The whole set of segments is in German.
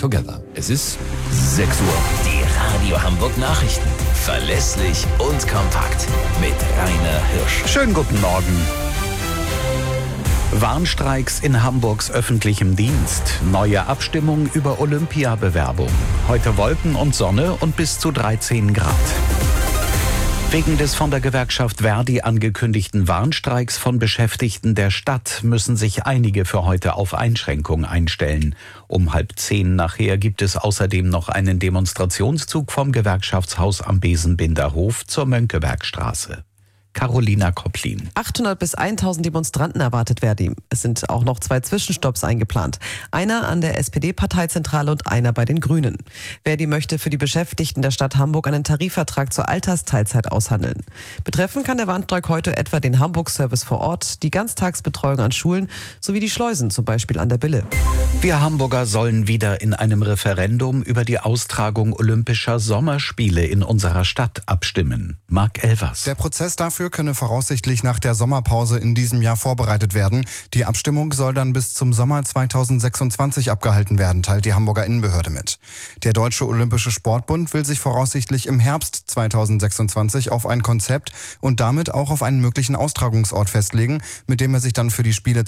together. Es ist 6 Uhr. Die Radio Hamburg Nachrichten. Verlässlich und kompakt. Mit Rainer Hirsch. Schönen guten Morgen. Warnstreiks in Hamburgs öffentlichem Dienst. Neue Abstimmung über Olympiabewerbung. Heute Wolken und Sonne und bis zu 13 Grad. Wegen des von der Gewerkschaft Verdi angekündigten Warnstreiks von Beschäftigten der Stadt müssen sich einige für heute auf Einschränkungen einstellen. Um 9:30 nachher gibt es außerdem noch einen Demonstrationszug vom Gewerkschaftshaus am Besenbinderhof zur Mönckebergstraße. Carolina Kopplin. 800 bis 1000 Demonstranten erwartet Verdi. Es sind auch noch 2 Zwischenstopps eingeplant. Einer an der SPD-Parteizentrale und einer bei den Grünen. Verdi möchte für die Beschäftigten der Stadt Hamburg einen Tarifvertrag zur Altersteilzeit aushandeln. Betreffen kann der Warnstreik heute etwa den Hamburg-Service vor Ort, die Ganztagsbetreuung an Schulen sowie die Schleusen, zum Beispiel an der Bille. Wir Hamburger sollen wieder in einem Referendum über die Austragung Olympischer Sommerspiele in unserer Stadt abstimmen. Marc Elvers. Der Prozess dafür könne voraussichtlich nach der Sommerpause in diesem Jahr vorbereitet werden. Die Abstimmung soll dann bis zum Sommer 2026 abgehalten werden, teilt die Hamburger Innenbehörde mit. Der Deutsche Olympische Sportbund will sich voraussichtlich im Herbst 2026 auf ein Konzept und damit auch auf einen möglichen Austragungsort festlegen, mit dem er sich dann für die Spiele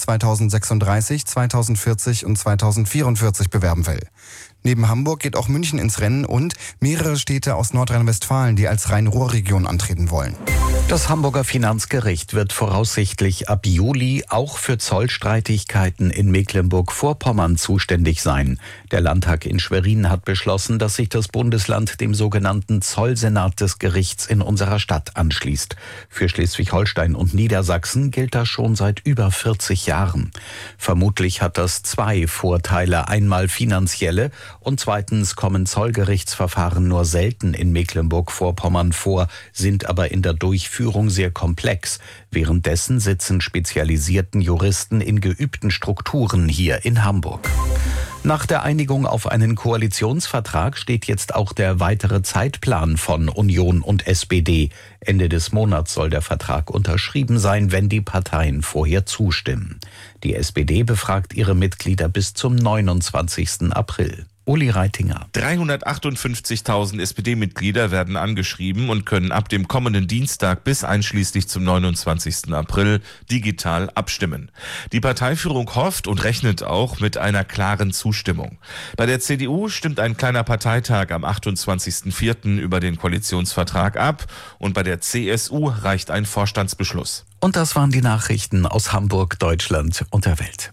2036, 2040 und 2044 bewerben will. Neben Hamburg geht auch München ins Rennen und mehrere Städte aus Nordrhein-Westfalen, die als Rhein-Ruhr-Region antreten wollen. Das Hamburger Finanzgericht wird voraussichtlich ab Juli auch für Zollstreitigkeiten in Mecklenburg-Vorpommern zuständig sein. Der Landtag in Schwerin hat beschlossen, dass sich das Bundesland dem sogenannten Zollsenat des Gerichts in unserer Stadt anschließt. Für Schleswig-Holstein und Niedersachsen gilt das schon seit über 40 Jahren. Vermutlich hat das 2 Vorteile. Einmal finanzielle und zweitens kommen Zollgerichtsverfahren nur selten in Mecklenburg-Vorpommern vor, sind aber in der Durchführung sehr komplex. Währenddessen sitzen spezialisierten Juristen in geübten Strukturen hier in Hamburg. Nach der Einigung auf einen Koalitionsvertrag steht jetzt auch der weitere Zeitplan von Union und SPD. Ende des Monats soll der Vertrag unterschrieben sein, wenn die Parteien vorher zustimmen. Die SPD befragt ihre Mitglieder bis zum 29. April. Uli Reitinger. 358.000 SPD-Mitglieder werden angeschrieben und können ab dem kommenden Dienstag bis einschließlich zum 29. April digital abstimmen. Die Parteiführung hofft und rechnet auch mit einer klaren Zustimmung. Bei der CDU stimmt ein kleiner Parteitag am 28.04. über den Koalitionsvertrag ab und bei der CSU reicht ein Vorstandsbeschluss. Und das waren die Nachrichten aus Hamburg, Deutschland und der Welt.